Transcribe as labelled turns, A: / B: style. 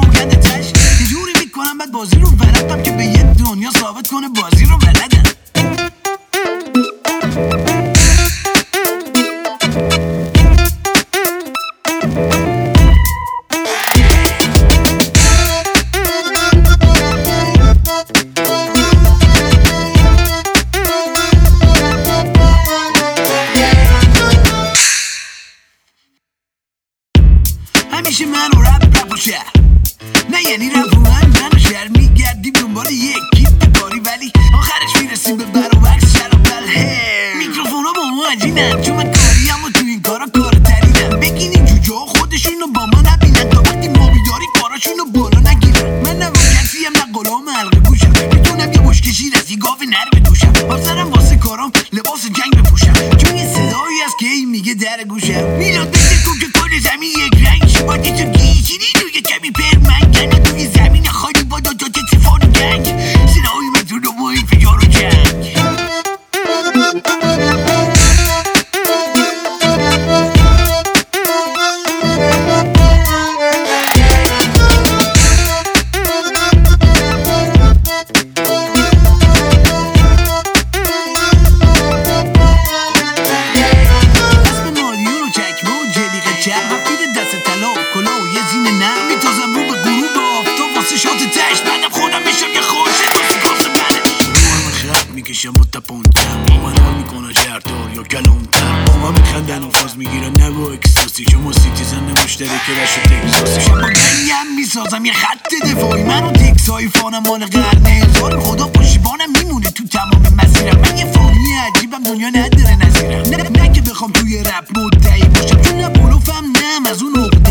A: گنده تش یه جوری میکنم بعد بازی رو ورقم که به یه دنیا ثابت کنه بازی رو بلدم. همیشه من و رپ و شهر نه یعنی رپ و من و شهر میگردیم دنبال یکی باری ولی آخرش میرسیم به بر و بکس شرابل. میکروفون ها با ما عجینن چون من کاریم و تو این کارا کار ترینم. بگین این جوجه ها خودشونو با ما نبینن تا وقتی ما بیداری کاراشونو بالا نگیرن. من نه کسیم نه غلام حلقه گوشم میتونم یه بشکشیر از یه گاو نر بدوشم. حاضرم واسه کارام لباس جنگ بپوشم چون یه صدایی هست که این میگه در گوشم. میلاد بگه تو که کل زمین یک رنگ شباتی تو گیشیری روی کمی پرمنگن توی زمین خالی با دو تفان گنگ صدایی میتون و محیط فجار و جنگ. میکشم با تپانتر با من حال میکنه شهردار یا کلانتر با من میخندن و فاز میگیرن نه با اکساسی شما سیتیزن مشترک رش و تکساسی شما گنیم میسازم یه خط دفاعی من و تکسایی فانم مال قرن هزار خدا پشیبانم میمونه تو تمام مسیرم. من یه فانی عجیبم دنیا نداره نظیرم نه که بخوام توی رپ مدعی باشم چون نه بلوفم نه از اون